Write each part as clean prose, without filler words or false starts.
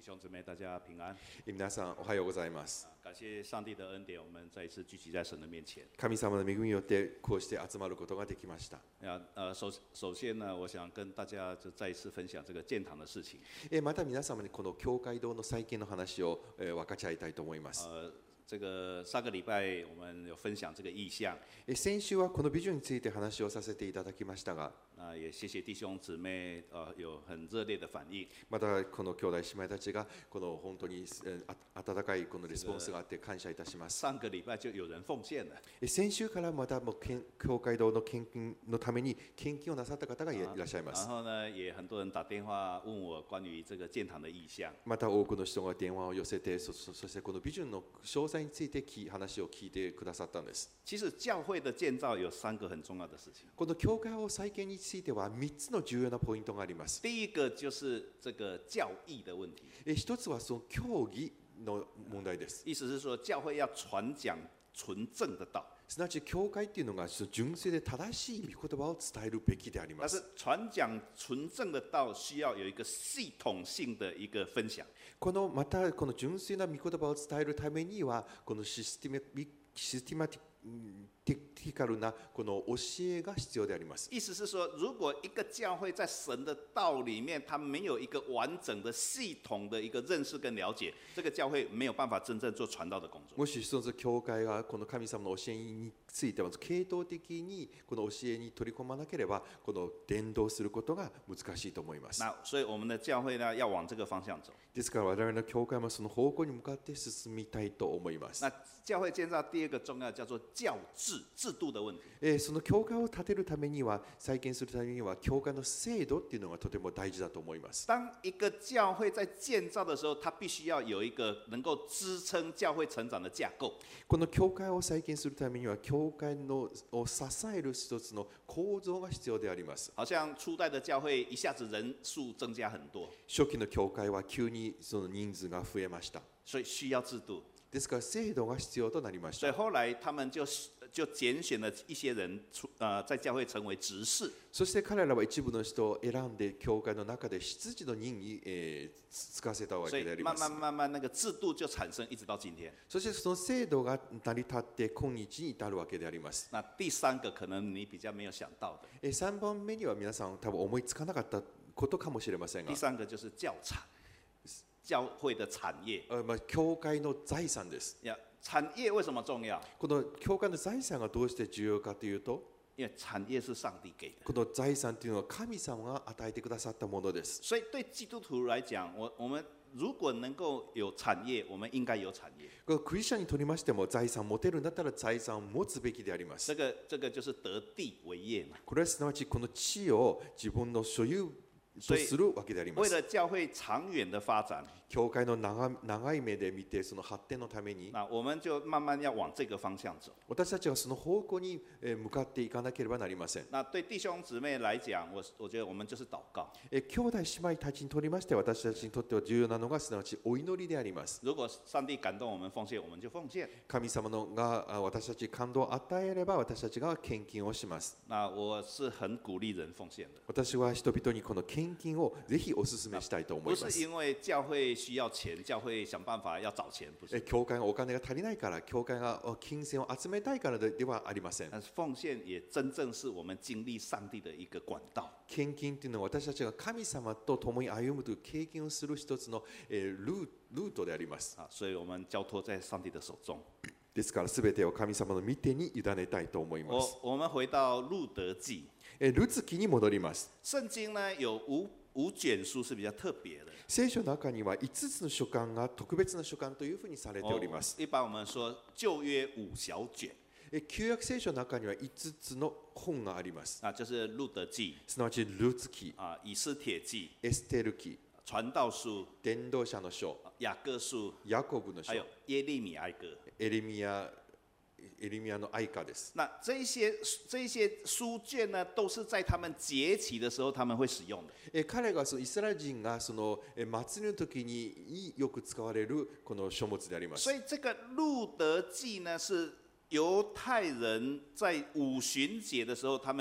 兄姊妹，大家平安。 皆さんおはようございます。 感谢上帝的恩典，我们再一次聚集在神的面前。 神様の恵みによってこうして集まることができました。 首先呢，我想跟大家就再一次分享这个建堂的事情。 また皆様にこの教会堂の再建の話を分かち合いたいと思います。 这个上个礼拜我们有分享这个意象。 先週はこのビジョンについて話をさせていただきましたが、 也谢谢弟兄姊妹有很热烈的反应。 またこの兄弟姉妹たちがこの本当に温かいこのレスポンスがあって感謝いたします。 上个礼拜就有人奉献了。 先週からまたもう教会堂の献金のために献金をなさった方がいらっしゃいます。 然后呢，也很多人打电话问我关于这个建堂的意象。 また多くの人が電話を寄せて、そしてこのビジョンの詳細について話を聞いてくださったんです。 其实教会的建造有3个很重要的事情。 この教会を再建については3つの重要なポイントがあります。 第一个就是这个教義的问题。 一つはその教義の問題です。 意思是说，教会要传讲纯正的道。 すなわち教会っていうのが純粋で正しい御言葉を伝えるべきであります。 但是传讲纯正的道需要有一个系统性的一个分享。 またこの純粋な御言葉を伝えるためにはこのシステマティカルなこの教えが必要であります。 意思是说，如果一个教会在神的道里面，它没有一个完整的系统的一个认识跟了解，这个教会没有办法真正做传道的工作。 もし一つ教会がこの神様の教えについては系統的にこの教えに取り込まなければこの伝道することが難しいと思います。 所以我们的教会呢，要往这个方向走。 ですから我々の教会もその方向に向かって進みたいと思います。 教会建造第二个重要叫做教制度的问题。 その教会を建てるためには、再建するためには教会の制度っていうのがとても大事だと思います。 当一个教会在建造的时候，它必须要有一个能够支撑教会成长的架构。 この教会を再建するためには、教会を支える一つの構造が必要であります。 好像初代的教会一下子人数增加很多。 初期の教会は急にその人数が増えました。 所以需要制度。 ですから制度が必要となりました。 所以後来他们就拣選了一些人在教会成为執事。 そして彼らは一部の人を選んで教会の中で執事の任に就かせたわけであります。 所以慢慢那个制度就產生一直到今天。 そしてその制度が成り立って今日に至るわけであります。 那第三个可能你比較沒有想到的。 3番目には皆さん多分思いつかなかったことかもしれませんが。 第三個就是教產。教会的產業。 教会の財産です。 產業為什麼重要？ この教会の財産がどうして重要かというと、 因為產業是上帝給的。 この財産というのは神様が與えてくださったものです。 所以對基督徒來講，我們如果能夠有產業，我們應該有產業。 クリスチャンにとりましても財産を持てるんだったら財産を持つべきであります。 這個就是得地為業嘛。 これはすなわちこの地を自分の所有とするわけであります。 為了教會長遠的發展。 教会の長い目で見てその発展のために、 我們就慢慢要往這個方向走。 私たちはその方向に向かっていかなければなりません。 對弟兄姊妹來講，我覺得我們就是禱告。 兄弟姉妹たちにとりまして私たちにとっては重要なのがすなわちお祈りであります。 如果上帝感動我們奉獻，我們就奉獻。 神様が私たちに感動を與えれば私たちが献金をします。 我是很鼓勵人奉獻的。 私は人々にこの献金をぜひお勧めしたいと思います。 不是因為教會需要錢，教會想辦法要找錢，不是。 教会がお金が足りないから、教会が金銭を集めたいからではありません。 但是奉獻也真正是我們經歷上帝的一個管道。 献金というのは私たちが神様と共に歩むという経験をする一つのルートであります。 所以我們交託在上帝的手中。 ですからすべてを神様の御手に委ねたいと思います。 我們回到路德記。 ルツ記に戻ります。 聖經呢有五卷書是比較特別的。 聖書の中には5つの書簡が特別な書簡というふうにされております。 一般我們說舊約五小卷。 舊約聖書の中には5つの本があります。 就是路德記。 すなわちルツ記、 以斯帖記、 エステル記、 傳道書、 伝道者の書、 雅各書、 ヤコブの書、 還有耶利米哀歌。 エレミヤの哀歌です。 那這一些書卷呢，都是在他們節期的時候他們會使用的。 彼がイスラエル人がその祭りの時によく使われるこの書物であります。 所以這個路德記呢，是猶太人在五旬節的時候他們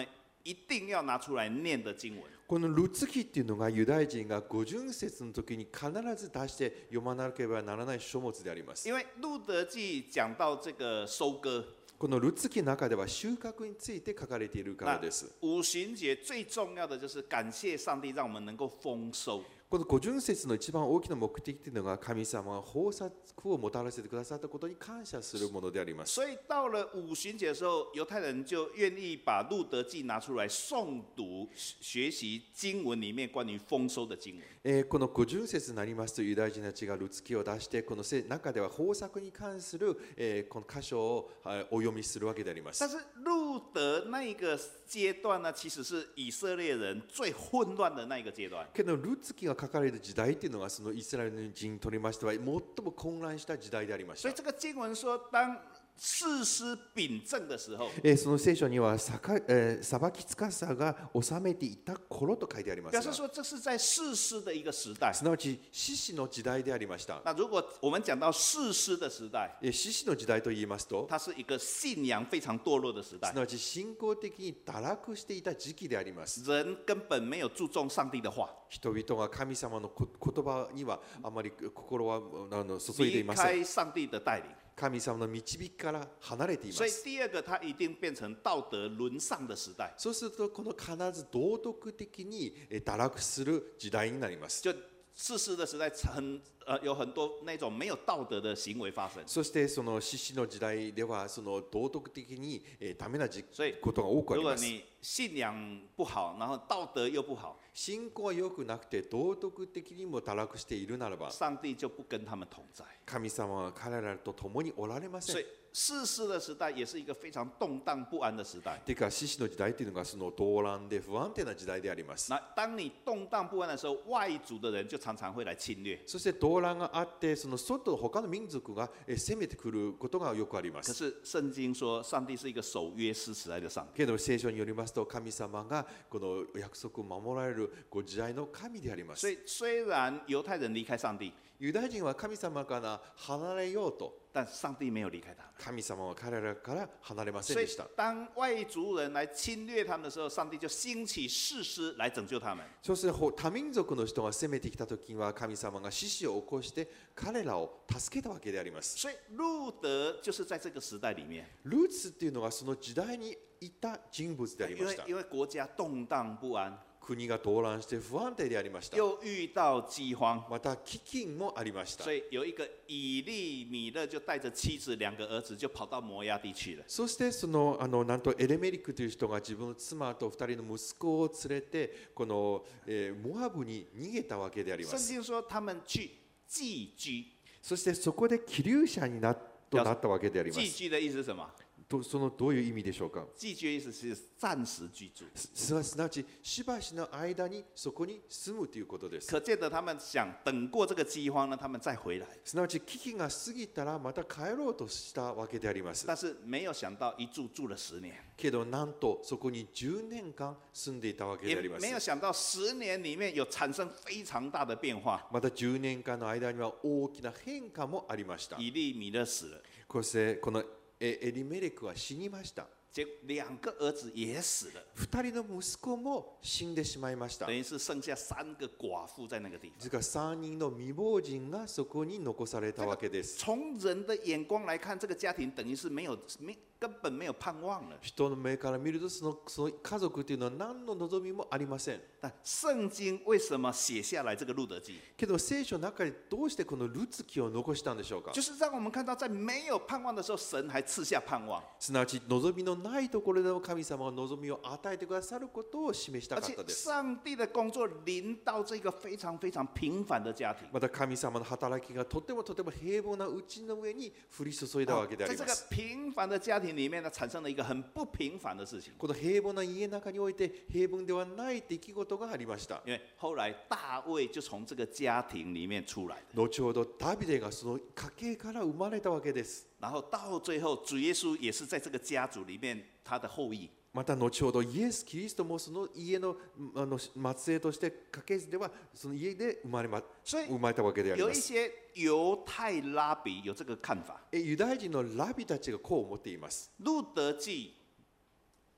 一定要拿出来念的经文。 このルツ記っていうのがユダヤ人が五巡節の時に必ず出して読まなければならない書物であります。 因为路德记讲到这个收割， このルツ記の中では収穫について書かれているからです。 五旬节最重要的就是感谢上帝，让我们能够丰收。 この五巡節の一番大きな目的というのが神様が豊作をもたらせてくださったことに感謝するものであります。 所以到了五旬节的时候，犹太人就愿意把路德记拿出来诵读、学习经文里面关于丰收的经文。 この五巡節になりますとユダヤ人たちがルツ記を出してこの中では豊作に関するこの箇所をお読みするわけであります。 但是路德那一个阶段呢，其实是以色列人最混乱的那一个阶段。 けどルツ記が書かれる時代っていうのがそのイスラエル人にとりましては最も混乱した時代でありました。 所以这个经文说，当士師秉政的时候， その聖書には裁き司が治めていた頃と書いてありますが。 表示说这是在士師的一个时代。 すなわち士師の時代でありました。 那如果我们讲到士師的时代， 士師の時代と言いますと、 它是一个信仰非常堕落的时代す。なわち信仰的に堕落していた時期であります。 人根本没有注重上帝的話， 人々が神様の言葉にはあまり心は注いでい离ません。 开上帝的带領。 神様の導きから離れていま所以す。 第二个，它一定变成道德沦丧的时代。 そうするとこの必ず道徳的に堕落する時代になります。 就士師的时代有很多那种没有道德的行为发生。 そしてその士師の時代ではその道徳的にダメな所以ことが多くあります。 如果你信仰不好，然后道德又不好， 信仰は良くなくて道徳的にも堕落しているならば、 上帝就不跟他们同在。 神様は彼らと共におられません。 所以士師的时代也是一个非常动荡不安的时代。 てか士師の時代というのがその動乱で不安定な時代であります。 那当你动荡不安的时候，外族的人就常常会来侵略。 そして動乱があってその外他の民族が攻めてくることがよくありま可す。 是圣经说，上帝是一个守約施慈愛的上帝。 けど聖書によりますと神様がこの約束を守られるご自愛の神であります。 所以虽然犹太人离开上帝， ユダヤ人は神様から離れようと、 但上帝没有离开他们。 神様は彼らから離れません所以でした。 当外族人来侵略他们的时候，上帝就兴起士師来拯救他们。 そして他民族の人が攻めてきた時には神様が獅子を起こして彼らを助けたわけであります。 所以路德就是在这个时代里面， ルーツっていうのはその時代にいた人物でありました。 因为国家动荡不安， 国が動乱して不安定でありました。 又遇到饥荒， また飢饉もありました。 所以有一个以利米勒就带着妻子2个儿子就跑到摩押地去了。 そしてなんとエレメリクという人が自分の妻と2人の息子を連れてこの、モアブに逃げたわけでありま圣す。 经说他们去寄居， そしてそこで寄留者になったわけでありま寄す。 居的意思是什么？ どういう意味でしょうか。 寄居的意思是暂时居住。 すなわちしばしの間にそこに住むということです。 可见得他们想等过这个饥荒呢，他们再回来。 すなわち危機が過ぎたらまた帰ろうとしたわけであります。 但是没有想到一住了10年， けどなんとそこに10年間住んでいたわけで也あります。 没有想到10年里面有产生非常大的变化。 また10年間の間には大きな変化もありました。 以利米勒死了， そしてこのエリメレクは死にました。 结果2个儿子也死了， 2人の息子も死んでしまいました。 等于是剩下3个寡婦在那个地方。 ですから3人の未亡人がそこに残されたわけです。 从人的眼光来看，这个家庭等于是根本没有盼望了。 人の目から見るとその家族というのは何の望みもありません。 但圣经为什么写下来这个路德記？ けど聖書の中でどうしてこのルツ記を残したんでしょうか。 就是让我们看到，在没有盼望的时候，神还赐下盼望。 すなわち望みのないところでも神様が望みを与えてくださることを示した而且かったです。 上帝的工作临到这个非常非常平凡的家庭。 また神様の働きがとても平凡なうちの上に降り注いだわけであ在这个ります。 平凡的家庭里面呢，产生了一个很不平凡的事情。 この平凡な家の中において平凡ではない出来事がありました。 因为后来大卫就从这个家庭里面出来的， 後ほどダビデがその家系から生まれたわけです。 然后到最后主耶稣也是在这个家族里面他的后裔。 また後ほどイエス・キリストもその家の末裔として家系図ではその家で生まれたわけであります。 有一些犹太拉比有这个看法。 ユダヤ人のラビたちがこう思っています。 路德記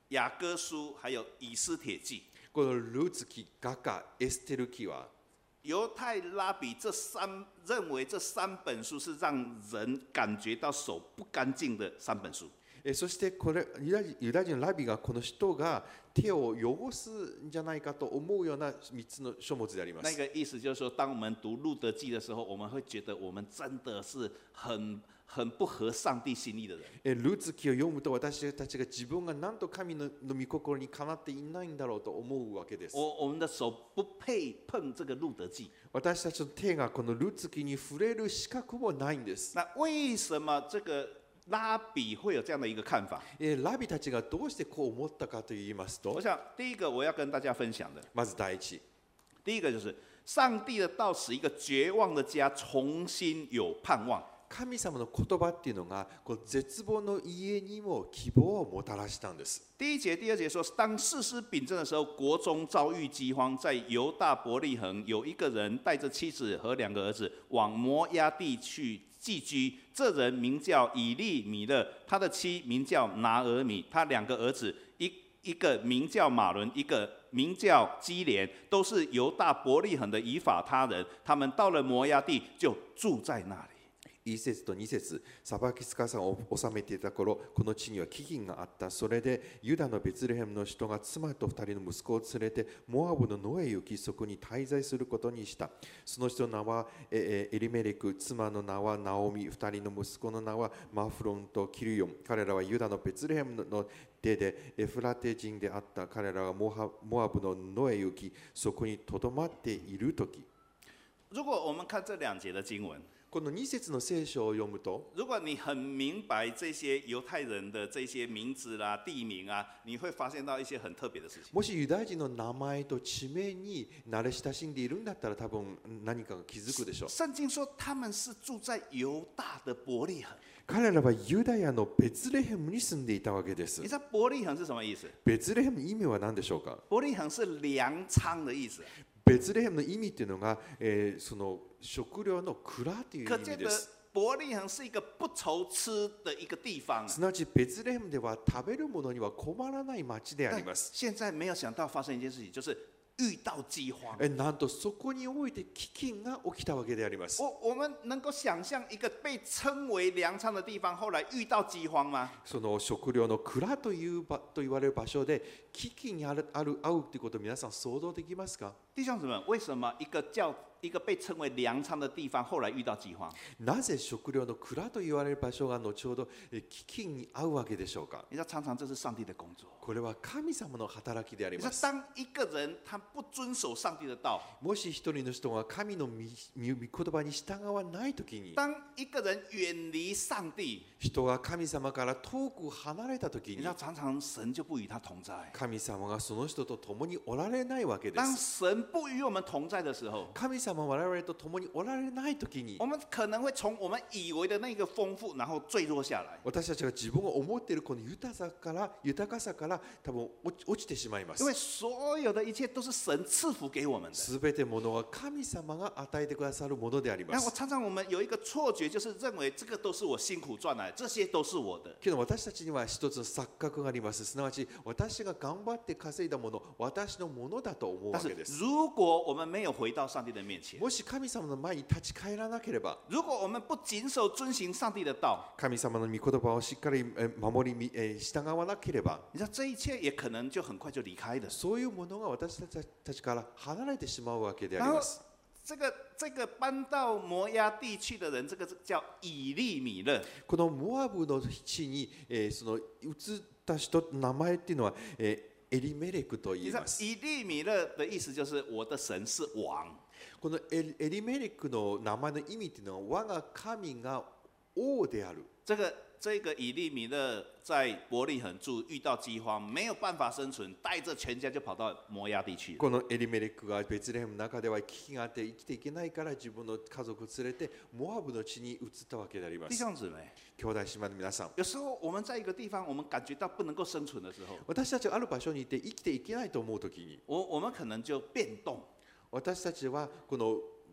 雅歌书还有以斯帖记。 このルーツ記、画家、エステル記は犹太拉比认为这三本书是让人感觉到手不干净的三本书。 そしてこれユダヤ人のラビがこの人が手を汚すんじゃないかと思うような3つの書物であります。 那个意思就是说，当我们读路德记的时候，我们会觉得我们真的是很不合上帝心意的人。 ルーツ記を読むと私たちが自分が何と神の御心にかなっていないんだろうと思うわけです。 我们的手不配碰这个路德记。 私たちの手がこのルーツ記に触れる資格もないんです。 那为什么这个拉比会有这样的一个看法？ ラビたちがどうしてこう思ったかと言いますと、 我想第一个我要跟大家分享的， まず第一、 第一个就是上帝的道使一个绝望的家重新有盼望。 神様の言葉っていうのがこう絶望の家にも希望をもたらしたんです。 第一节、第二节说，当士师秉政的时候，国中遭遇饥荒，在犹大伯利恒有一个人带着妻子和2个儿子往摩押地去寄居。这人名叫以利米勒，他的妻名叫拿俄米，他2个儿子，一个名叫马伦，一个名叫基连，都是犹大伯利恒的以法他人。他们到了摩押地，就住在那里。 1節と2節、サバキスカさんを治めていた頃、この地には飢饉があった。それでユダのベツレヘムの人が妻と2人の息子を連れてモアブの野へ行き、そこに滞在することにした。その人の名はエリメレク、妻の名はナオミ、2人の息子の名はマフロンとキルヨン。彼らはユダのベツレヘムの手でエフラテ人であった。彼らはモアブの野へ行き、そこにとどまっているとき。 如果我们看这2节的经文， この2節の聖書を読むと、 如果你很明白这些犹太人的这些名字啦、地名啊，你会发现到一些很特别的事情。 もしユダヤ人の名前と地名に慣れ親しんでいるんだったら多分何かが気づくでしょう。 圣经说他们是住在犹大的伯利恒。 彼らはユダヤのベツレヘムに住んでいたわけです。 你知道伯利恒是什么意思？ ベツレヘムの意味は何でしょうか？ 伯利恒是粮仓的意思。 ベツレヘムの意味っていうのが、その食料の蔵という意味です。 伯利恒是一个不愁吃的一个地方。 すなわちベツレヘムでは食べるものには困らない町であります。 现在没有想到发生一件事情，就是遇到饥荒。 なんとそこにおいて飢饉が起きたわけであります。 我们能够想象一个被称为粮仓的地方，后来遇到饥荒吗？ その食料の蔵と言われる場所で飢饉に遭うということを皆さん想像できますか？ 弟兄姊妹，为什么一个被称为粮仓的地方，后来遇到饥荒？ なぜ食料の蔵と言われる場所が後ほど飢饉に遭うわけでしょうか？ 你知道，常常这是上帝的工作。 これは神様の働きであり你知道， ます。 当一个人他不遵守上帝的道， もし一人の人が神の御言葉に従わないときに、 当一个人远离上帝， 人が神様から遠く離れたときに你知道，常常神就不与他同在。 神様がその人と共におられないわけで当す。 神不与我们同在的时候， 神様は我々と共におられないときに我们可能会从我们以为的那个丰富，然后坠落下来。 私たちが自分が思っているこの豊かさから多分落ちてしまいます。 因为所有的一切都是神赐福给我们的。 すべてものは神様が与えてくださるものでありま但我す。 常常我们有一个错觉，就是认为这个都是我辛苦赚来的，这些都是我的。 けど私たちには一つの錯覚があります。すなわち私が頑張って稼いだもの、私のものだと思う但是わけです。 如果我们没有回到上帝的面前， もし神様の前に立ち返らなければ、 如果我们不谨守遵行上帝的道， 神様の御言葉をしっかり守り従わなければ、 你知道这一切也可能就很快就離開的。 そういうものが私たちから離れてしまうわけであ然後ります。 这个搬到摩押地去的人，这个叫以利米勒。 このモアブの地に、その移った人の名前っていうのは、エリメレクと言你知道います。 以利米勒的意思就是我的神是王。 このエリメレクの名前の意味っていうのは我が神が王である。 这个以利米勒在伯利恒住，遇到饥荒，没有办法生存，带着全家就跑到摩押地去。 このエリメレクがベツレヘムの中では危機があって生きていけないから自分の家族を連れてモアブの地に移ったわけでありま弟す。 兄姊妹， 兄弟姉妹の皆さん、 有时候我们在一个地方，我们感觉到不能够生存的时候， 私たちがある場所にいて生きていけないと思うときに、 我们可能就变动。 私たちはこの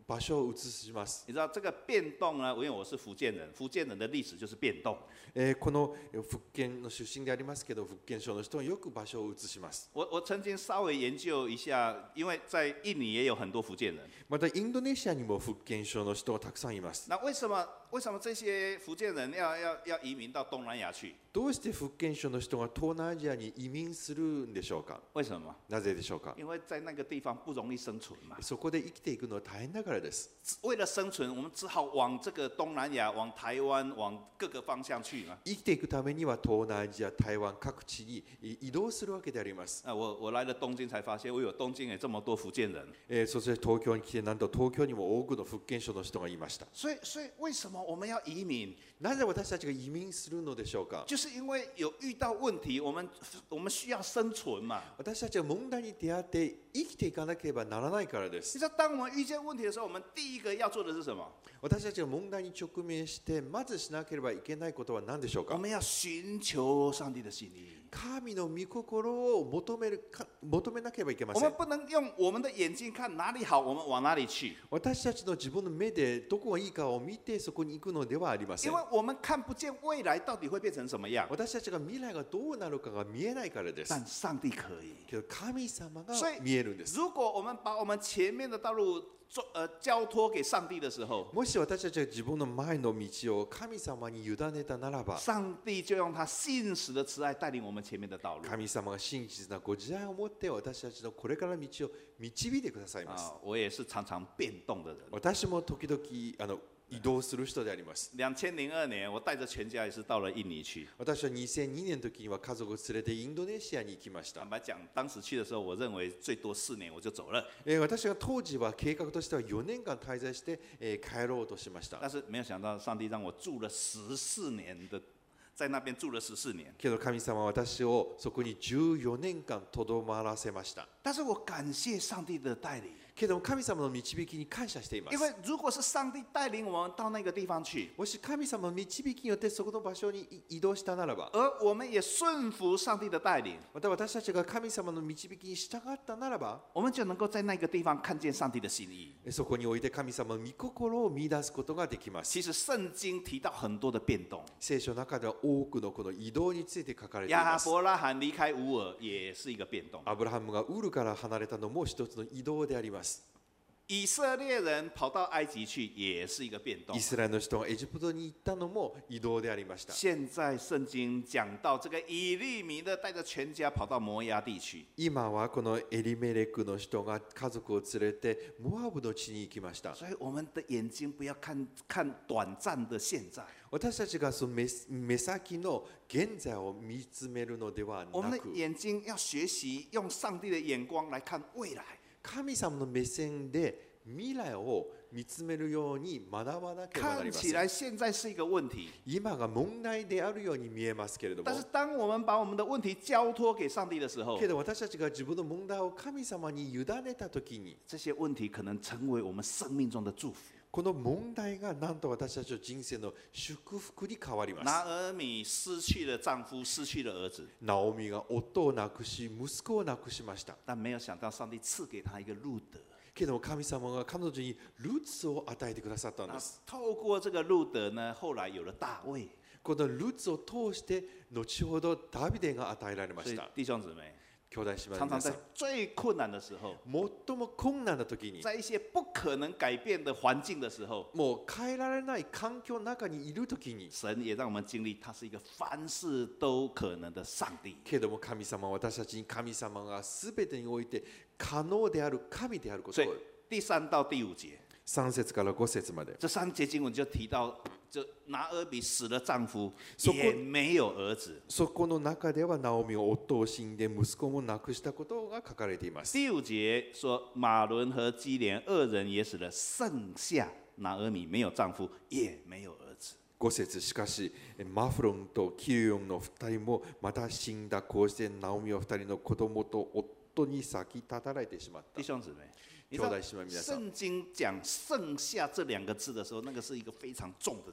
場所を移します。 你知道这个变动呢？因为我是福建人，福建人的历史就是变动。 この福建の出身でありますけど、福建省の人はよく場所を移します。 我曾经稍微研究一下，因为在印尼也有很多福建人。 またインドネシアにも福建省の人がたくさんいます。 那为什么这些福建人要移民到东南亚去？ どうして福建省の人が東南アジアに移民するんでしょうか。 为什么？ なぜでしょうか。 因为在那个地方不容易生存嘛。 そこで生きていくのは大変だからです。 为了生存，我们只好往这个东南亚、往台湾、往各个方向去嘛。 生きていくためには東南アジア、台湾各地に移動するわけであります。 我来了東京才发现，東京也这么多福建人。 そして東京に来て、なんと東京にも多くの福建省の人がいました。 所以为什么我们要移民？ なぜ私たちが移民するのでしょうか。 就是因为有遇到问题，我们需要生存嘛。 私たちは問題に出会って生きていかなければならないからです。 你知道，当我们遇见问题的时候，我们第一个要做的是什么？ 私たちが問題に直面してまずしなければいけないことは何でしょうか。 我们要寻求上帝的心意。 神の御心を求めなければいけません。 我们不能用我们的眼睛看哪里好，我们往哪里去。 私たちの自分の目でどこがいいかを見てそこに行くのではありません。 因为我们看不见未来到底会变成什么样。 私たちが未来がどうなるかが見えないからです。 但上帝可以。 けど神様が見えるんです。 如果我们把我们前面的道路交托给上帝的时候， もし私たちが自分の前の道を神様に委ねたならば、 上帝就用他信实的慈爱带领我们前面的道路。 神様が真実なご自愛を持って私たちのこれからの道を導いてくださいます。 我也是常常变动的人。 私も時々移動する人であります。 2002年，我带着全家也是到了印尼去。 私は2002年の時には家族を連れてインドネシアに行きました。 坦白讲，当时去的时候，我认为最多4年我就走了。 私が当時は計画としては4年間滞在して帰ろうとしました。 但是没有想到，上帝让我住了14年的，在那边住了14年。 けど神様は私をそこに14年間とどまらせました。 但是我感谢上帝的带领。 けど神様の導きに感謝しています。 因为如果是上帝带领我们到那个地方去， もし神様の導きによってそこの場所に移動したならば、 而我们也顺服上帝的带领， また私たちが神様の導きに従ったならば、 我们就能够在那个地方看见上帝的心意。 そこにおいて神様の御心を見出すことができます。 其实聖經提到很多的变動。 聖書の中では多くのこの移動について書かれてい亚ます。 伯拉罕離開烏爾也是一個變動。 アブラハムがウルから離れたのも一つの移動であります。 以色列人跑到埃及去也是一個變動。 イスラエルの人がエジプトに行ったのも移動でありました。 現在聖經講到這個以利米勒帶着全家跑到摩押地去。 今はこのエリメレクの人が家族を連れてモアブの地に行きました。 所以我們的眼睛不要看短暫的現在。 私たちがその目先の現在を見つめるのでは我們的なく、 眼睛要學習用上帝的眼光來看未來。 神様の目線で未来を見つめるように学ばなければなりません。 看起來現在是一個問題， 今が問題であるように見えますけれども、 但是當我們把我們的問題交託給上帝的時候， けど私たちが自分の問題を神様に委ねたときに、 這些問題可能成為我們生命中的祝福。 この問題がなんと私たちの人生の祝福に変わります。 拿俄米失去了丈夫，失去了兒子， ナオミが夫を亡くし、息子を亡くしました。 但沒有想到上帝賜給他一個路德。 けど神様が彼女にルツを与えてくださったんです。 透過這個路德呢，後來有了大衛。 このルツを通して後ほどダビデが与えられました。 弟兄姊妹， 兄弟姉妹の常常在皆さん、 最困難的時候， 最も困難な時に、 在一些不可能改變的環境的時候， もう変えられない環境の中にいる時に、 神也讓我們經歷，他是一個凡事都可能的上帝。 けども神様は私たちに神様が全てにおいて可能である神であることを。 所以第3到第5節， 3節から5節まで。 這3節經文就提到，就拿俄米死了丈夫， そこ也沒有兒子。 そこの中ではナオミは夫を死んで息子も亡くしたことが書かれています。 第5節說馬倫和基連二人也死了，剩下拿俄米沒有丈夫，也沒有兒子。 5節、しかしマフロンとキルヨンの2人もまた死んだ。こうしてナオミは2人の子供と夫に先立たれてしまった。 弟兄姊妹，你知道兄弟姐妹皆さん、 聖經講剩下這2個字的時候，那個是一個非常重的字。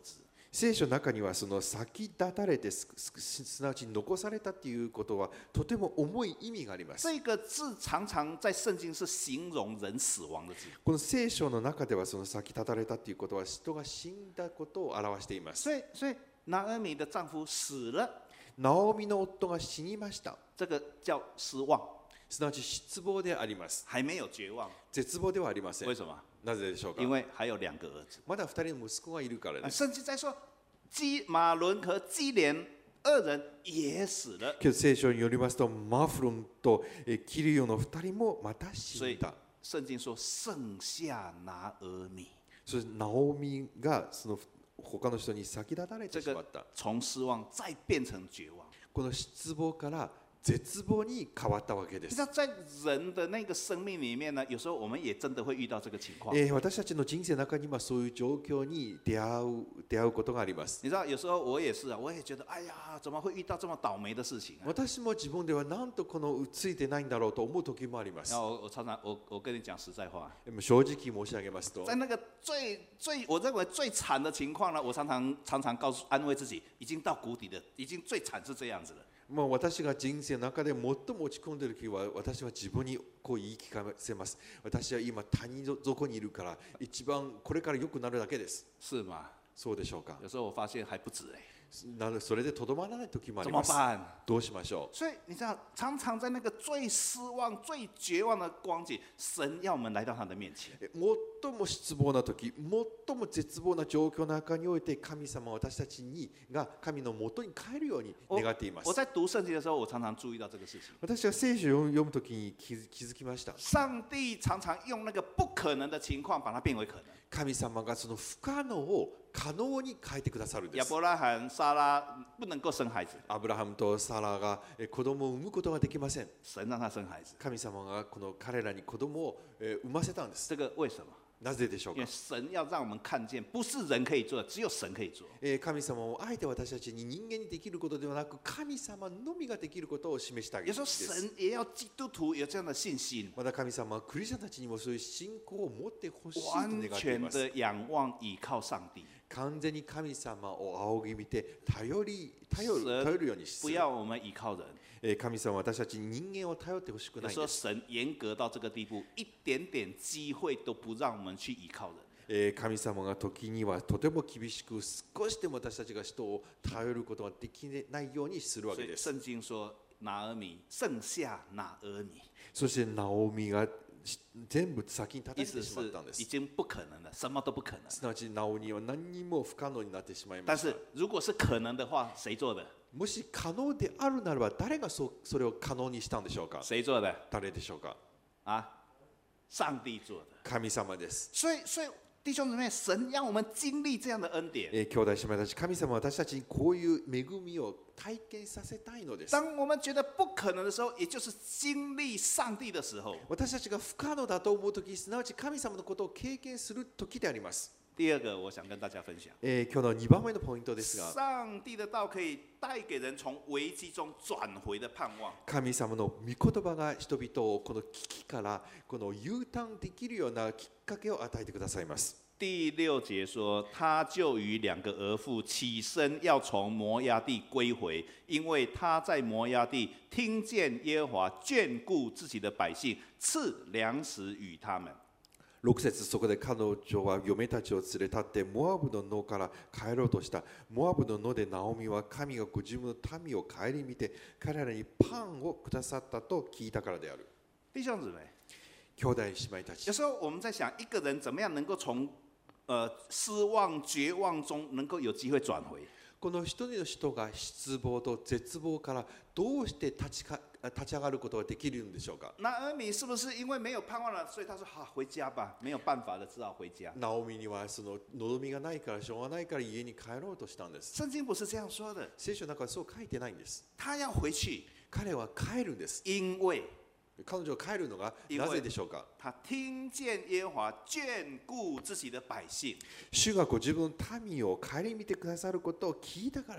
聖書の中にはその先立たれてすなわち残されたということはとても重い意味があります。 这个字常常在圣经是形容人死亡的字。 この聖書の中ではその先立たれたということは人が死んだことを表しています。 所以拿俄米的丈夫死了， ナオミの夫が死にました。 这个叫失望， すなわち失望であります。 还没有绝望。 絶望ではありません。 为什么？ なぜでしょうか。 因为还有2个儿子。 まだ2人の息子がいるからです。 圣经在说，马伦和基连2人也死了。 けど聖書によりますと、マフロンとキリオの2人もまた死んだ。 聖經說剩下拿俄米。 そしてナオミがその他の人に先立たれてしまった。 從失望再變成絕望。 この失望から絶望に変わったわけです。 在人的那個生命裡面呢，有時候我們也真的會遇到這個情況。 私たちの人生の中にはそういう状況に出会うことがあります。 你知道，有時候我也是啊，我也覺得，哎呀，怎麼會遇到這麼倒霉的事情啊？ 私も自分ではなんとこのついてないんだろうと思う時もあります。 我跟你講實在話。 正直申し上げますと， 在那個我認為最慘的情況呢，我常常安慰自己，已經到谷底了，已經最慘是這樣子了。 私が人生の中で最も落ち込んでいる時は私は自分にこう言い聞かせます。私は今谷底にいるから一番これから良くなるだけです。 是吗？ そうでしょうか。 有時候我發現還不止それでとどまらない時もあります。どうしましょう。 所以你知道，常常在那個最失望、最絕望的光景，神要我們來到他的面前。 最も失望な時、最も絶望な状況の中において、神様は私たちが神の元に帰るように願っています。 我在讀聖經的時候，我常常注意到這個事情。 私は聖書を読む時に気づきました。 上帝常常用那個不可能的情況，把它變為可能。 神様がその不可能を可能に変えてくださるんです。 亞伯拉罕、撒拉不能夠生孩子。 アブラハムとサラが子供を産むことができません。 神讓他生孩子。 神様がこの彼らに子供を産ませたんです。 這個為什麼？ なぜでしょうか。 因為神要讓我們看見，不是人可以做的，只有神可以做。 神様をあえて私たちに人間にできることではなく、神様のみができることを示してあげるんです。 有時候神也要基督徒有這樣的信心。 また神様はクリスチャンたちにもそういう信仰を持ってほしいと願っています。 完全的仰望倚靠上帝。 完全に神様を仰ぎ見て頼るようにする。 不要我們倚靠人。 神様は私たちに人間を頼ってほしくないんです。 有時候神嚴格到這個地步，一點點機會都不讓我們去倚靠人。 神様が時にはとても厳しく、少しでも私たちが人を頼ることができないようにするわけです。 聖經說拿俄米剩下拿俄米。 そしてナオミが全部先に立たれてしまったんです。 已經不可能了，什麼都不可能。 すなわちナオミは何にも不可能になってしまいました。 但是如果是可能的話，誰做的？ もし可能であるならば誰がそれを可能にしたんでしょうか。 誰做的？ 誰でしょうか。 上帝做的。 神様です。 所以弟兄姊妹，神讓我們經歷這樣的恩典。 兄弟姉妹たち、神様は私たちにこういう恵みを體験させたいのです。 當我們覺得不可能的時候，也就是經歷上帝的時候。 私たちが不可能だと思うとき、すなわち神様のことを経験するときであります。 第二個，我想跟大家分享。 今日の2番目のポイントですが、 上帝的道可以帶給人從危機中轉回的盼望。 神様の御言葉が人々をこの危機からこの U ターンできるようなきっかけを与えてくださいます。 第6節說，他就與2個兒婦起身，要從摩押地歸回，因為他在摩押地聽見耶和華眷顧自己的百姓，賜糧食與他們。 6節、そこで彼女は嫁たちを連れ立ってモアブの野から帰ろうとした。モアブの野でナオミは神がご自分の民を顧みて彼らにパンをくださったと聞いたからである。 弟兄姊妹、 兄弟姉妹たち。 有時候我們在想，一個人怎麼樣能夠從失望、絕望中能夠有機會轉回。 この一人の人が失望と絶望からどうして立ち上がることができるんでしょうか。 拿俄米是不是因為沒有盼望了，所以他說好回家吧，沒有辦法了，只好回家。 ナオミにはその望みがないからしょうがないから家に帰ろうとしたんです。 聖經不是這樣說的。 聖書の中はそう書いてないんです。 他要回去。 彼は帰るんです。 因為彼女が帰るのがなぜでしょうか。 他聽見耶和華眷顧自己的百姓。 主がご自分の民を顧みてくださることを聞いたからです。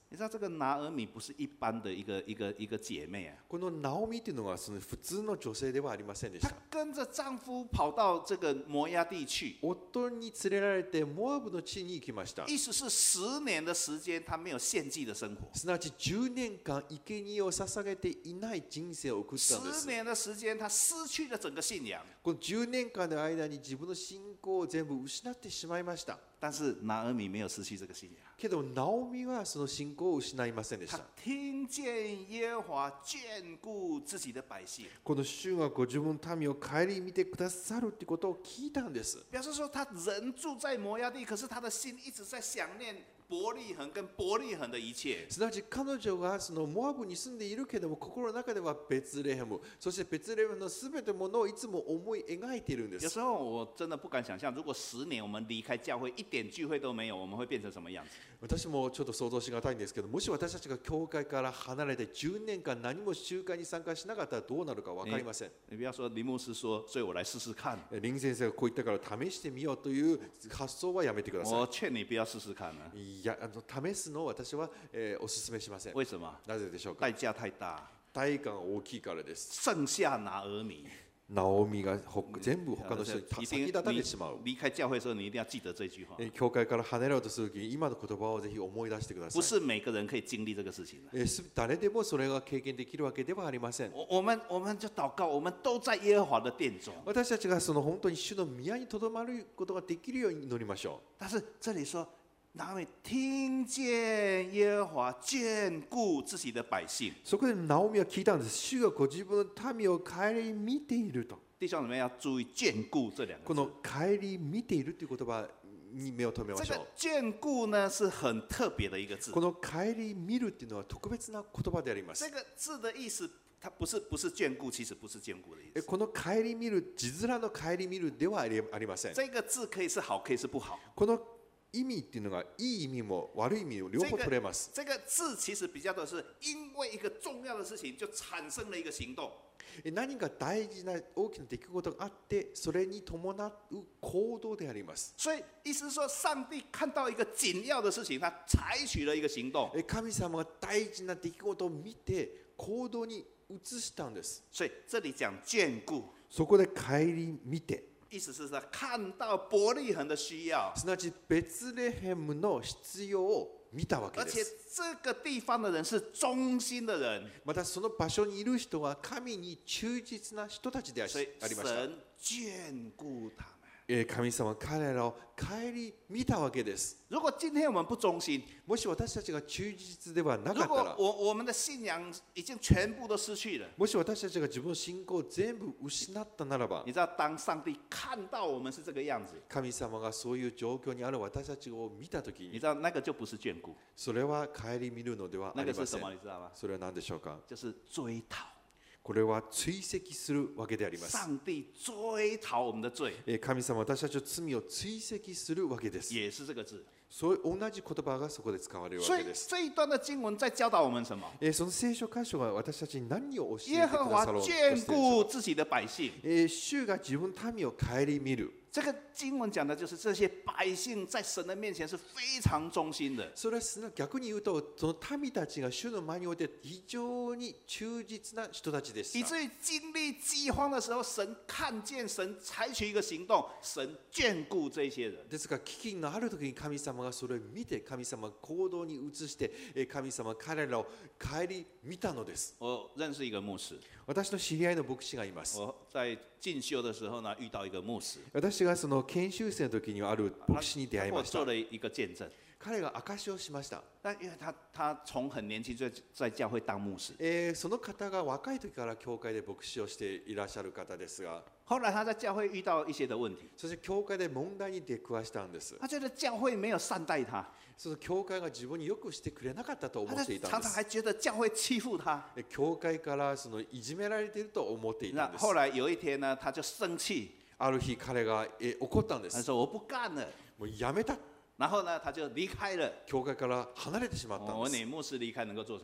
你知道这个拿俄米不是一般的一个姐妹啊， このナオミというのはその普通の女性ではありませんでし她た。 跟着丈夫跑到这个摩押地去， 夫に連れられてモアブの地に行きました。 意思是10年的时间，她没有献祭的生活。 すなわち10年間生贄を捧げていない人生を送ったんで 10 す。 年的时间，她失去了整个信仰。 この10年間の間に自分の信仰を全部失ってしまいました。 但是拿俄米没有失去这个信仰， けどナオミはその信仰を失いませんでし她た。 听见耶和华眷顾自己的百姓， この主がご自分の民を顧みてくださるということを聞いたんです。 表示说他人住在摩押地，可是他的心一直在想念伯利恒跟伯利恒的一切。 すなわち彼女がそのモアブに住んでいるけれども、心の中ではベツレヘム、そしてベツレヘムのすべてものをいつも思い描いているんです。 有时候我真的不敢想象，如果10年我们离开教会，一点聚会都没有，我们会变成什么样子？ 私もちょっと想像しがたいんですけど、もし私たちが教会から離れて10年間何も集会に参加しなかったらどうなるか分かりません。 你不要说林牧师说，所以我来试試看。 林先生がこう言ったから試してみようという発想はやめてくださ我劝你不要試試看呢。 い。いや、試すのを私は、お勧めしません。 为什么？ なぜでしょうか。 代价太大。 代価が大きいからです。 剩下拿俄米。 ナオミが全部他の人に先立たれてしまう。 離開教会的時候，你一定要記得這句話。 教会から離れようとするときに今の言葉をぜひ思い出してください。 不是每個人可以經歷這個事情的。 誰でもそれが経験できるわけではありません。 我們就禱告，我們都在耶和華的殿中。 私たちがその本当に主の宮にとどまることができるように祈りましょう。 但是這裡說，拿俄米聽見耶和華眷顧自己的百姓。 そこでナオミは聞いたんです。主がご自分の民を顧みていると。 弟兄姊妹要注意眷顧這兩個字。 この顧みているという言葉に目を留めましょう。 這個眷顧呢是很特別的一個字。 この顧みるっていうのは特別な言葉であります。 這個字的意思，它不是眷顧，其實不是眷顧的意思。 この顧みる、字面の顧みるではありません。 這個字可以是好，可以是不好。 この意味っていうのがいい意味も悪い意味も両方取れます。 這個字其實比較的是因為一個重要的事情就產生了一個行動。 何か大事な大きな出来事があってそれに伴う行動であります。 所以意思是說，上帝看到一個緊要的事情，他採取了一個行動。 神様が大事な出来事を見て行動に移したんです。 所以這裡講眷顧， そこで顧みて。 意思是說看到伯利恒的需要， すなわちベツレヘムの必要を見たわけ而且です。 這個地方的人是忠心的人， またその場所にいる人は神に忠実な人たちであ所以りました。 神眷顧他們。 神様は彼らを顧みたわけです。 如果今天我們不忠心， もし私たちが忠実ではなか如ったら、 果我們的信仰已經全部都失去了， もし私たちが自分の信仰を全部失ったならば、 你知道，當上帝看到我們是這個樣子， 神様がそういう状況にある私たちを見たときに、 你知道那個就不是眷顧， それは顧みるのではありません。 那個是什麼？你知道嗎？ それは何でしょうか。 就是追討。 これは追跡するわけであります。 上帝追討我們的罪， 神様は私たちの罪を追跡するわけです。 也是這個字。 そう同じ言葉がそこで使われるわ所以けです。 這一段的經文在教導我們什麼？ その聖書箇所が私たちに何を教えてく耶和華ださろうとしてい眷るでしょうか。 顧自己的百姓。 主が自分の民を顧みる。 這個經文講的就是這些百姓在神的面前是非常忠心的。 それは逆に言うと、その民たちが主の前において非常に忠実な人たちでした。 以至於經歷饑荒的時候，神看見，神採取一個行動，神眷顧這些人。 ですから飢饉がある時に神様がそれを見て、神様が行動に移して、神様は彼らを顧みたのです。 我認識一個牧師， 私の知り合いの牧師がいます。 我在進修的時候呢，遇到一個牧師， 私がその研修生の時にはある牧師に出会い我ました做。了一個見證。 彼が証しをしました。 但因為他從很年輕就在教會當牧師， その方が若い時から教会で牧師をしていらっしゃる方ですが、 後來他在教會遇到一些的問題， そして教会で問題に出くわしたんです。 他覺得教會沒有善待他， その教会が自分によくしてくれなかったと思他っていたんです。 常常還覺得教會欺負他。 教会からそのいじめられていると思っていたんです。 那後來有一天呢，他就生氣， ある日彼が怒ったんです。 他說我不幹了， もうやめた。 然後呢他就離開了。 教会から離れてしまったんです。 我問你，牧師離開能夠做什麼？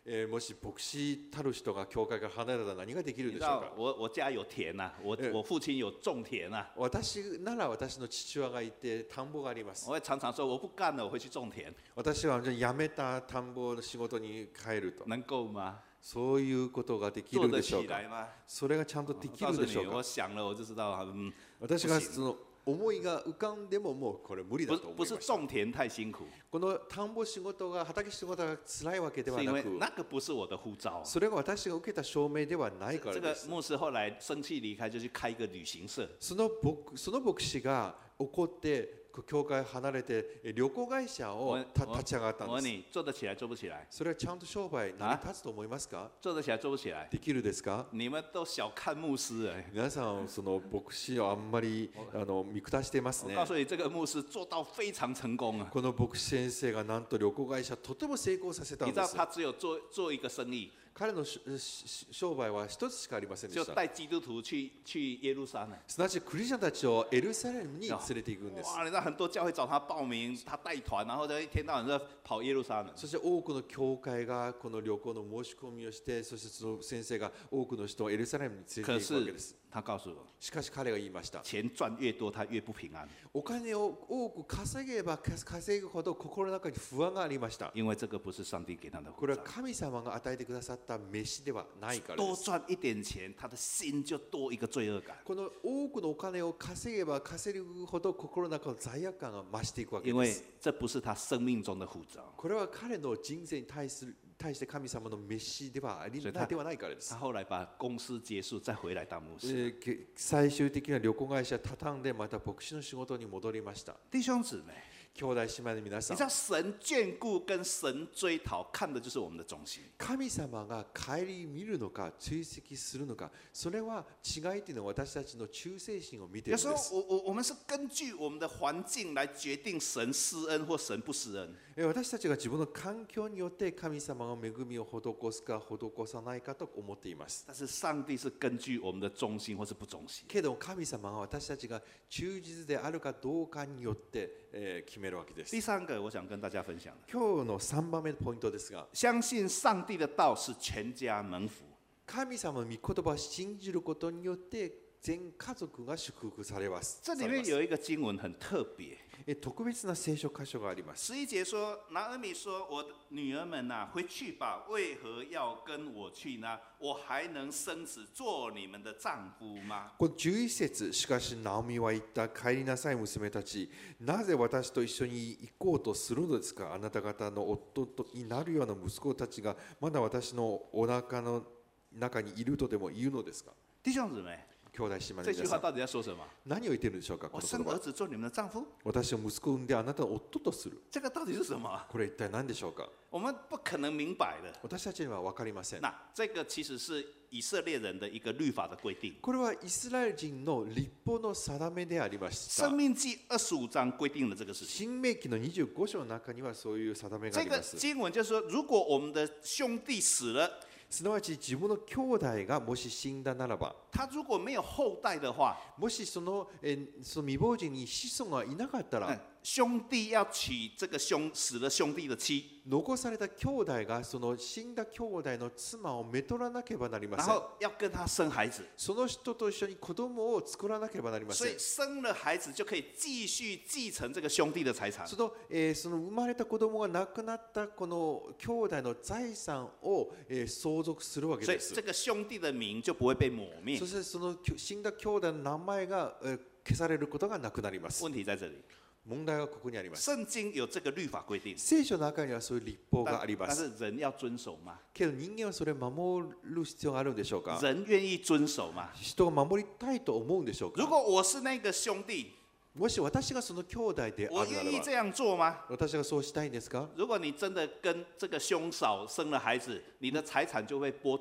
もし牧師たる人が教会から離れたら何ができる你知道でしょうか。 我家有田呐、我父亲有种田呐、 私なら私の父親がいて田んぼがあります。 我会常常说我不干了，我会去种田， 私はじゃあ辞めた田んぼの仕事に帰ると。 能够吗？ そういうことができ做得るでしょうか。 起来吗？ それがちゃんとでき告诉你， るでしょうか。 我想了我就知道， 私がその思いが浮かんでももうこれ無理だと思不是いました。 种田太辛苦， この田んぼ仕事が畑仕事が辛いわけでは是因为なく、 那个不是我的护照。 それが私が受けた証明ではないから这个です。 牧师后来生气离开，就去开一个旅行社。 その牧師が怒って教会離れて旅行会社を立ち上がったんです。 我问你，做得起来做不起来？ それはちゃんと商売成り立つと思いますか？ 做得起来做不起来？ できるですか？ 你们都小看牧师哎。 皆さんその牧師をあんまり見下していますね。 我告诉你，这个牧师做到非常成功啊！ この牧師先生がなんと旅行会社とても成功させた你知道んです。 他只有做一个生意， 彼の商売は一つしかありませんで就した。 带基督徒去耶路撒冷。 すなわちクリスチャンたちをエルサレムに連れて行くんです。 哇，你知道很多教会找他报名，他带团，然后就一天到晚在跑耶路撒冷。 そして多くの教会がこの旅行の申し込みをして、そしてその先生が多くの人をエルサレムに連れ可て行くわけで是す。 他告诉我， しかし彼が言いました。 钱赚越多，他越不平安， お金を多く稼げば稼ぐほど心の中に不安がありました。 因为这个不是上帝给他的これは护照。 神様が与えてくださった飯ではないからで多す。 赚一点钱，他的心就多一个罪恶感， この多くのお金を稼げば稼ぐほど心の中の罪悪感が増していくわけ因为です。 这不是他生命中的护照。 これは彼の人生に対して神様の飯ではないからです他。后来把公司结束，再回来当牧师。 最終的な旅行会社畳んでまた牧師の仕事に戻りました。 弟兄姊妹， 兄弟姉妹の皆さん你知，道神眷顾跟神追讨，看的就是我们的忠心。 神様が顧みるのか追跡するのか、それは違いというのは私たちの忠誠心を見てい有时候るんです。 我们是根据我们的环境来决定神施恩或神不施恩。 私たちが自分の環境によって神様の恵みを施すか施さないかと思っています。 但是上帝是根据我们的忠心或是不忠心。 けど神様は私たちが忠実であるかどうかによって決めるわけです。 第三个，我想跟大家分享的， 今日の3番目のポイントですが、 相信上帝的道是全家蒙福。 神様の御言葉を信じることによって全家族が祝福されます。 这里面有一个经文很特别， 特別な聖書箇所があります。 11节说，拿俄米说：“我的女儿们呐、回去吧，为何要跟我去呢？我还能生子做你们的丈夫吗？” この11節、しかしナオミは言った、帰りなさい娘たち、なぜ私と一緒に行こうとするのですか。あなた方の夫になるような息子たちがまだ私のお腹の中にいるとでも言うのですか。 弟兄姊妹， 兄弟姉妹の这句皆さん、 话到底在说什么？ 何を言っているんでしょうか。こ我生儿の言葉、 子做你们的丈夫， 私の息子を産んであなたの夫とする、 这个到底是什么？ これ一体何でしょうか。 我们不可能明白的。 私たちには分かりません。 那这个其实是以色列人的一个律法的规定， これはイスラエル人の立法の定めでありまし 《 た生。命記》25章规定了这个事情。 新明記の25章の中にはそういう定めがあ这个ります。 经文就是说，如果我们的兄弟死了， すなわち自分の兄弟がもし死んだならば、 他如果没有后代的话， もしその未亡人に子孫がいなかったら、 兄弟要娶这个死了兄弟的妻， 残された兄弟がその死んだ兄弟の妻をめとらなければなりま然せん。 后要跟他生孩子， その人と一緒に子供を作らなければなりません所以。生了孩子就可以继续继承这个兄弟的財產。 その生まれた子供が亡くなったこの兄弟の財産を相続するわけです所以这。个兄弟的名就不会被抹灭そ。してその死んだ兄弟の名前が消されることがなくなります。 问題在这里， 問題はここにあります。 圣经有这个律法规定， 聖書の中にはそういう立法がありま但す。 是人要遵守吗？ けど人間はそれを守る必要があるんでしょうか。 人愿意遵守吗？ 人が守りたいと思うんでしょうか。 如果我是那个兄弟， もし私がその兄弟であ我るならば、 愿意这样做吗？ 私がそうしたいんですか。 如果你真的跟这个兄嫂生了孩子，你的财产就被剥夺。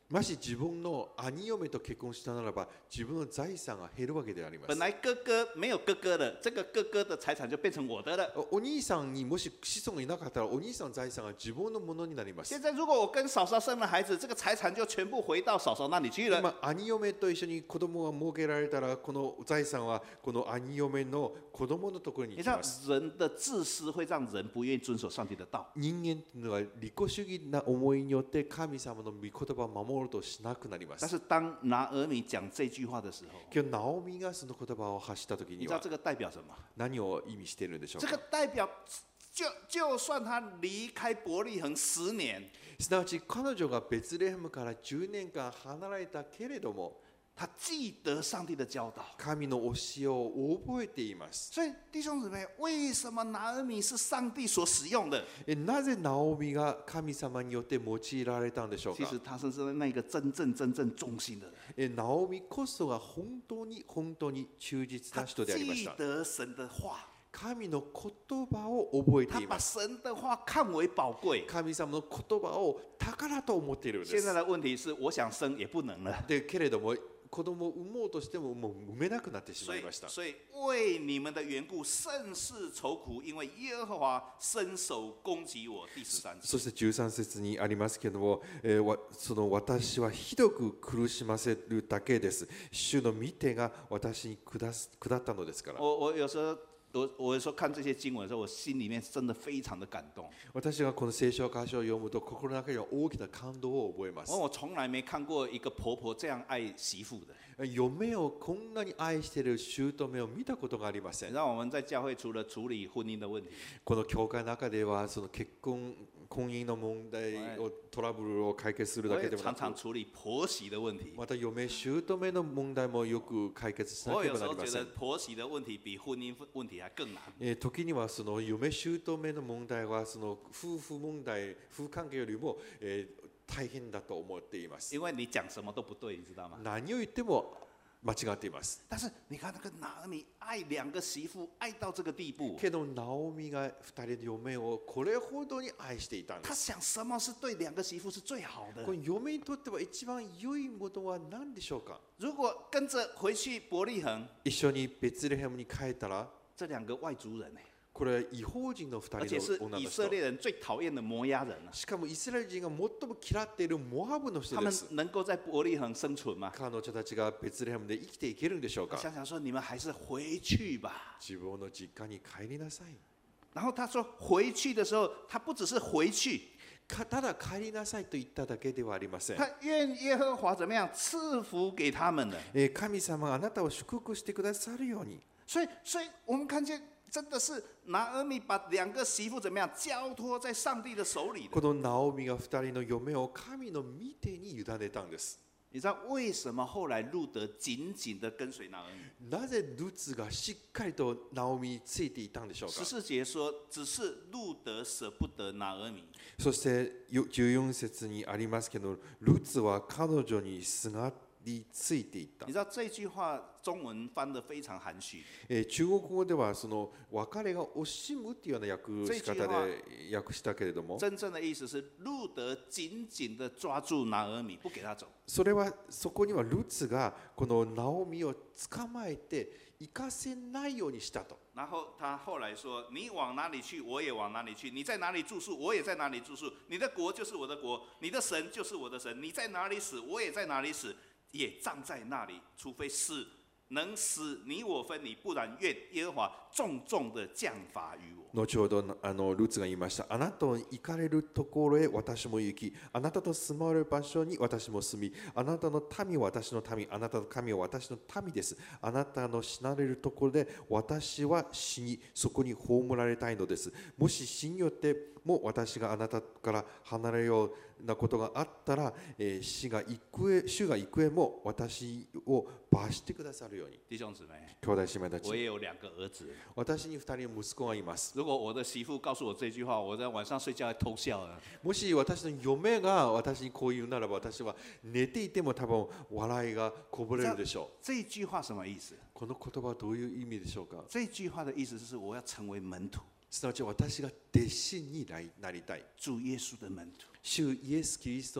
もし自分の兄嫁と結婚したならば、自分の財産が減るわけであります。 本来哥哥没有哥哥了，这个哥哥的财产就变成我的了。 お兄さんにもし子孫がいなかったら、お兄さんの財産が自分のものになります。 现在如果我跟嫂嫂生了孩子，这个财产就全部回到嫂嫂那里去了。 今、兄嫁と一緒に子供が設けられたら、この財産はこの兄嫁の子供のところに行你知道きます。 人的自私会让人不愿意遵守上帝的道。 人間というのは利己主義な思いによって神様の御言葉を守ろうとしなくなります。 但是当拿俄米讲这句话的时候， 今日ナオミがその言葉を発したときには你知道这个代表什么？ 何を意味しているんでしょう这个か。 代表就算他离开伯利恒10年， すなわち彼女がベツレヘムから10年間離れたけれども、 他记得上帝的教導。 神の教えを覚えています。 所以弟兄姊妹，为什么拿俄米是上帝所使用的？ なぜナオミが神様によって用いられたんでしょうか。 其实他是那个真正忠心的人。 ナオミこそが本当に忠実他な人でありまし记た。 得神的話， 神の言葉を覚えて他把います。 神的話看為寶貴。 神様の言葉を宝と思っているんです。 現在的問題是，我想生也不能了。 でけれども子供を産もうとしてももう産めなくなってしまいました。 所以为你们的缘故甚是愁苦，因为耶和華伸手攻擊我。第13節。 そして13節にありますけれども、その私はひどく苦しませるだけです。主の御手が私に下ったのですから。 我有时候看这些经文的时候，我心里面真的非常的感動。 私がこの聖書箇所を読むと心の中には大きな感動を覚えます。 我從來沒看過一個婆婆這樣愛媳婦的。 嫁をこんなに愛している姑を見たことがありません。 讓我們在教會除了處理婚姻的問題， この教会の中ではその婚姻の問題をトラブルを解決するだけでもなく、 常常處理婆媳的問題。 また嫁姑の問題もよく解決しな我ければ有時候覺得なりません。 婆媳的問題比婚姻問題還更難。 時にはその嫁姑の問題はその夫婦関係よりも、大変だと思っています。 因為你講什麼都不對，你知道嗎？ 何を言っても間違っています。 但是你看那個拿俄米愛兩個媳婦愛到這個地步， けどナオミが2人の嫁をこれほどに愛していたんで他す。 想什麼是對兩個媳婦是最好的こ。の嫁にとっては一番良いものは何でしょうか。 如果跟着回去伯利恒， 一緒にベツレヘムに帰ったら、 這兩個外族人これは異邦人の2 而且是人の女の以色人。 列人最討厭的摩押人啊， しかもイスラエル人が最も嫌っているモアブの人他們です。 能夠在伯利恒生存嗎？ 彼女たちがベツレヘムで生きていけるんでしょうか。 想想說，你們還是回去吧。 自分の実家に帰りなさい。 然後他說回去的時候，他不只是回去， ただ帰りなさいと言っただけではありません。 他願耶和華怎麼樣賜福給他們的。 神様があなたを祝福してくださるように。 所以我們看見真的是拿俄米把兩個媳婦怎麼樣交託在上帝的手裡的。 このナオミが2人の嫁を神の御手に委ねたんです。 你知道為什麼後來路德緊緊地跟隨拿俄米？ なぜルツがしっかりとナオミについていたんでしょうか。 14節說，只是路德捨不得拿俄米。 そして14節にありますけど、ルツは彼女にすがりついていった。 你知道這句話中文翻得非常含蓄。 中国語ではその別れが惜しむっていうような訳し方で訳したけれども、 真正的意思是路德緊緊地抓住拿俄米，不給他走。 そこにはルツがこのナオミを捕まえて行かせないようにしたと。 然後他後來說：你往哪裡去，我也往哪裡去；你在哪裡住宿，我也在哪裡住宿。你的國就是我的國，你的神就是我的神。你在哪裡死，我也在哪裡死，也葬在那裡。除非死能使你我分離，不然願耶和華重重的降罰於我。 後ほどルツが言いました。あなたの行かれるところへ私も行き、あなたと住まわれる場所に私も住み、あなたの民は私の民、あなたの神は私の民です。あなたの死なれるところで私は死に、そこに葬られたいのです。もし死によっても私があなたから離れようなことがあったら、主が行方も私を罰してくださるように。 弟兄姊妹， 兄弟姉妹たち、 我也有兩個兒子。 私に2人の息子がいます。 如果我的媳婦告訴我這句話，我在晚上睡覺還偷笑了。 もし私の嫁が私にこう言うならば、私は寝ていても多分笑いがこぼれるでしょう。 這句話什麼意思？ この言葉はどういう意味でしょうか。 這句話的意思就是我要成為門徒， すなわち私が弟子になりたい。 主耶穌的門徒。 主イエス・キリストの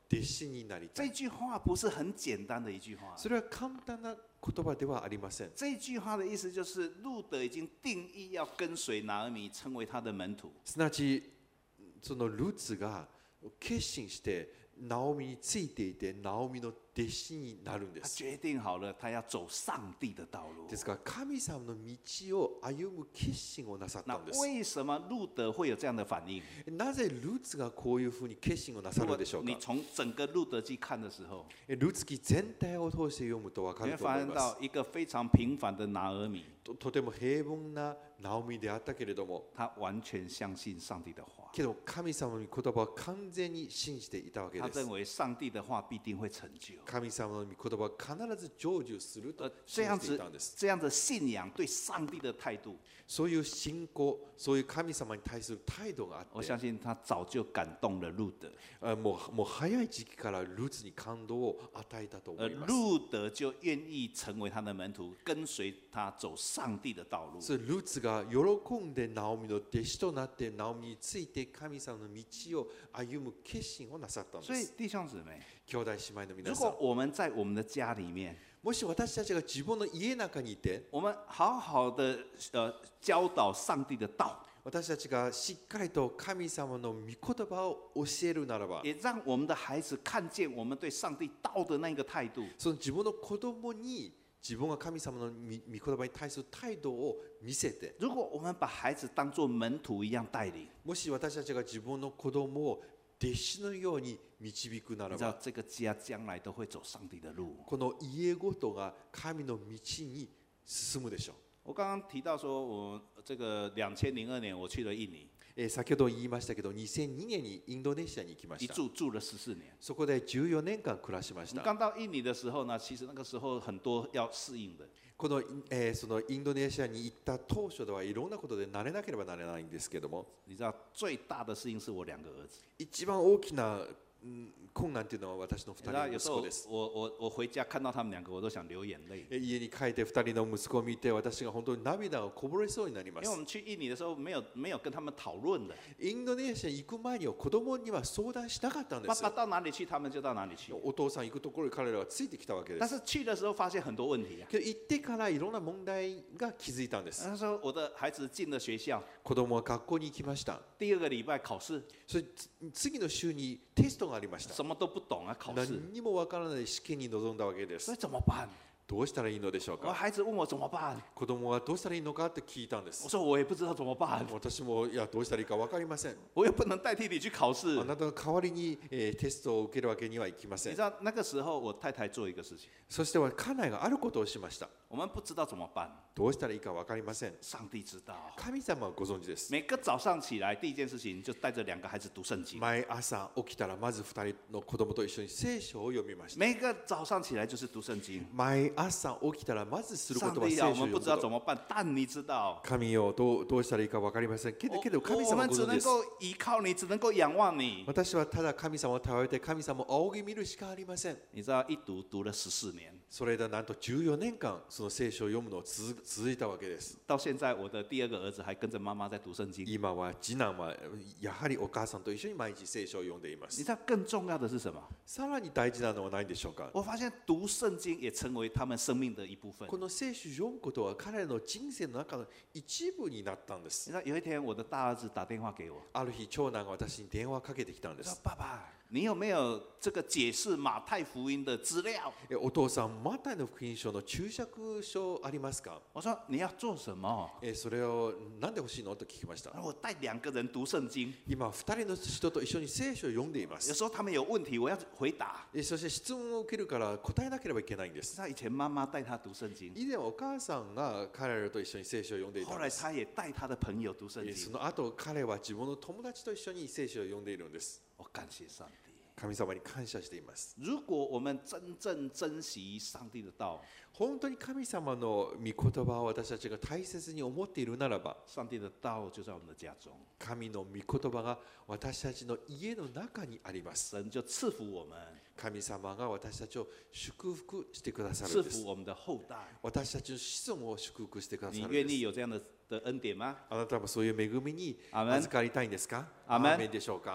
弟子になりたい。 这句话不是很简单的一句话。 それは簡単な言葉ではありません。 这句话的意思就是，路德已经定义要跟随拿俄米，成为他的门徒。 すなわちそのルツが決心してナオミについていて、ナオミの弟子になるんで他す。 决定好了，他要走上帝的道路。 ですから神様の道を歩む決心をなさった那んです。 为什么路德会有这样的反应？ なぜルツがこういうふうに決心をなさ如果るでしょうか。 你从整个路德记看的时候， ルツ記全体を通して読むと分か你会发ると思います现到。一个非常平凡的拿俄米， とても平凡なナオミであったけれども、 他完全相信上帝的话。 けど神様の言葉を完全に信じていたわけです。 他认为上帝的话必定会成就。 神様の御言葉は必ず成就すると这信じてい样子たんです。 这样的信仰对上帝的态度， そういう信仰、そういう神様に対する態度があって我相，信他早就感动了路德， もう早い時期からルツに感動を与えたと思います。 路德就愿意成为他的门徒，跟随他走上帝的道路。 そうルツが喜んでナオミの弟子となって、ナオミについて神様の道を歩む決心をなさったんです。 所以弟兄姊妹， 兄弟姉妹の皆如さん果，我们在我们的家里面， もし私たちが自分の家の中にいて、 我们好好的教导上帝的道， 私たちがしっかりと神様の御言葉を教えるならば、 也让我们的孩子看见我们对上帝道的那个态度。 その自分の子供に自分が神様の御言葉に対する態度を見せて、 如果我们把孩子当作門徒一样带领， もし私たちが自分の子供を弟子のように導くならば、 你知道这个家将来都会走上帝的路。 この家ごとが神の道に進むでしょう。 我刚刚提到说，我这个2002年我去了印尼， 先ほど言いましたけど、2002年にインドネシアに行きま一した。 住了14年。 そこで14年間暮らしまし我们た。 刚到印尼的时候呢，其实那个时候很多要适应的。 この、そのインドネシアに行った当初ではいろんなことで慣れなければなれないんですけども、 你知道最大的适应是我2个儿子。 一番大きな困難というのは私の2 你知道人の有时候息子です。 我回家看到他们2个，我都想流眼泪。 家に帰って2人の息子を見て、私が本当に涙がこぼれそうになりま因为我す。 们去印尼的时候没有跟他们讨论的， インドネシアに行く前には子供には相談しなかったんです爸爸。到哪里去，他们就到哪里去。 お父さん行くところに彼らはついてきたわけで但す。 是去的时候发现很多问题啊。 けど行ってからいろんな問題が気づいたんです。 他说我的孩子进了学校， 子供は学校に行きました。 第2个礼拜考试， それ次の週にテストがありました。 什么都不懂啊，考试， 何にもわからない試験に臨んだわけです所以。怎么办？ どうしたらいいのでしょう我か。 孩子问我怎么办， 子供はどうしたらいいのかって聞いたんで我す。 说我也不知道怎么办， 私もいやどうしたらいいか分かりません。 我又不能代替你去考试あ。なたの代わりに、テストを受けるわけにはいきません你知。道那个时候我太太做一个事情， そしては家内があることをしました。 我们不知道怎么办， どうしたらいいか分かりません。 上帝知道。 神様はご存知です。 每个早上起来，第一件事情就带着2个孩子读圣经。 毎朝起きたらまず2人の子供と一緒に聖書を読みました。 每个早上起来就是读圣经。 毎朝起きたらまずすることは聖上帝啊， 書を読むこ我们不知道怎と。 么辦，但你知道。 神よどうしたらいいか分かりません。けど神我様は们只能ご存知です。 够依靠你，只能够仰望你。 私はただ神様を頼って神様を仰ぎ見るしかありません。 你知道一读了14年， それでなんと14年間その聖書を読むのを続いたわけです。 到现在我的第2个儿子还跟着妈妈在读圣经。 今は次男はやはりお母さんと一緒に毎日聖書を読んでいま你す。 知道更重要的是什么？ さらに大事なのは何でしょうか。 我发现读圣经也成为他们生命的一部分。 この聖書を読むことは彼らの人生の中の一部になったんで你す。 知道有一天我的大儿子打电话给我， ある日長男が私に電話をかけてきたんで他说す。：“ 爸爸，你有没有这个解释马太福音的资料お父さん、マタイの福音書の注釈書ありますか。？” 我说：“你要做什么それを何で欲しいのと聞きました。？” 我带2个人读圣经， 今2人の人と一緒に聖書を読んでいま有す。 时候他们有问题，我要回答。 そして質問を受けるから答えなければいけないんです。 他以前妈妈带他读圣经， 以前はお母さんが彼らと一緒に聖書を読んでいた后んです。 来他也带他的朋友读圣经。 その後彼は自分の友達と一緒に聖書を読んでいるんです。 我感谢上帝。 神様に感謝しています。 如果我们真正珍惜上帝的道， 本当に神様の御言葉を私たちが大切に思っているならば、 上帝的道就在我们的家中， 神の御言葉が私たちの家の中にあります。 神就赐福我们， 神様が私たちを祝福してくださる赐んです福。我们的后代。 私たちの子孫を祝福してくださ你るんです。 愿意有这样的恩典吗？ あなたもそういう恵みにアーメン預かりたいんですか。 アーメンアーメンでしょうか。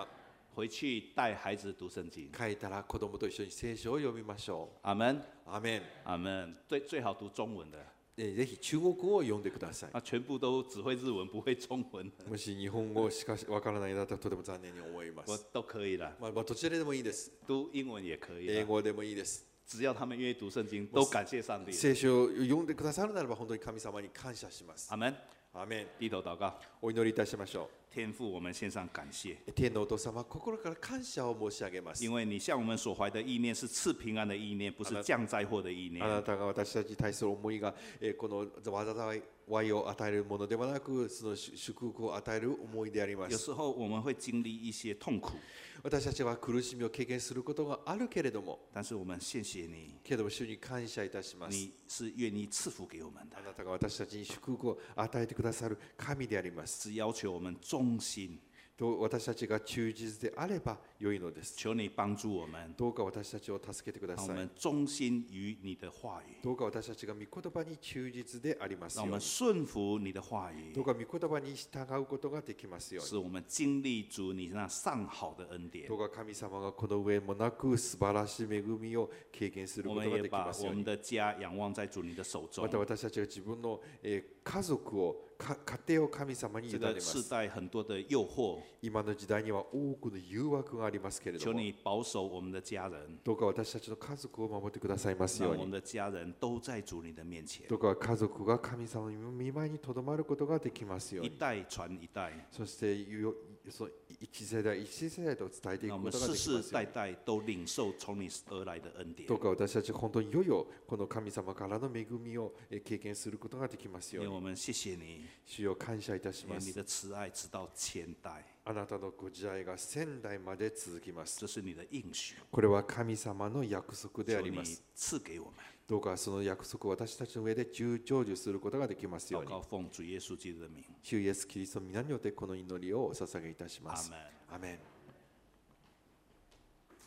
回去带孩子读圣经。 帰ったら子供と一緒に聖書を読みましょ阿门， う。アーメン。 阿门。最好读中文的， ぜひ中国語を読んでください。 全部都只会日文不会中文， もし日本語しかわからないんだったらとても残念に思いま我す。 都可以了， どちらでもいいです。 读英文也可以了， 英語でもいいです。 只要他们愿意读圣经，都感谢上帝。 聖書を読んでくださるならば本当に神様に感謝します。 阿门。 アーメン。 低头祷告， お祈りいたしましょ天父，我们献上感谢， う。天のお父様、心から感謝を申し上げます。 因为你向我们所怀的意念是赐平安的意念，不是降灾祸的意念。 あなたが私たちに対する思いが、この災いを与えるものではなく、その祝福を与える思いでありま有す。 时候我们会经历一些痛苦， 私たちは苦しみを経験することがあるけれども、 但是我们谢谢你， けれども主に感謝いたします。 你是愿意赐福给我们的あ。なたが私たちに祝福を与えてくださる神であります。 只要求我们忠心， と私たちが忠実であれば良いのです。 求你帮助我们， どうか私たちを助けてください让我们。忠心于你的话语， どうか私たちが御言葉に忠実であります让我们ように。 顺服你的话语どう，か御言葉に従うことができますように。 使我们经历主你那上好的恩典ど。うか神様がこの上もなく素晴らしい恵みを経験する我ことができ们也把ますように。 我们的家仰望在主你的手中ま。た私たちが自分の家族を家庭を神様に委这个ねます。 世代很多的诱惑， 今の時代には多くの誘惑がありますけれども、 求你保守我们的家人， どうか私たちの家族を守ってくださいますように。 让我们的家人都在主你的面前， どうか家族が神様の御前にとどまることができますように。 一代传一代， そしてその一世代一世代と伝えていく让我们ことができ世世ますように。 代代都领受从你而来的恩典ど。うか私たち本当にいよいよこの神様からの恵みを経験することができますように。 因为我们谢谢你， 主よ感謝いたします。 因为你的慈爱直到千代， あなたのご自愛が千代まで続きます。 这是你的应许， これは神様の約束であ求你ります。 赐给我们。 どうかその約束を私たちの上で成就することができますように。 祷告奉主耶稣基督的名， 主イエスキリストの皆によってこの祈りをお捧げいたします。 阿门。 アメン。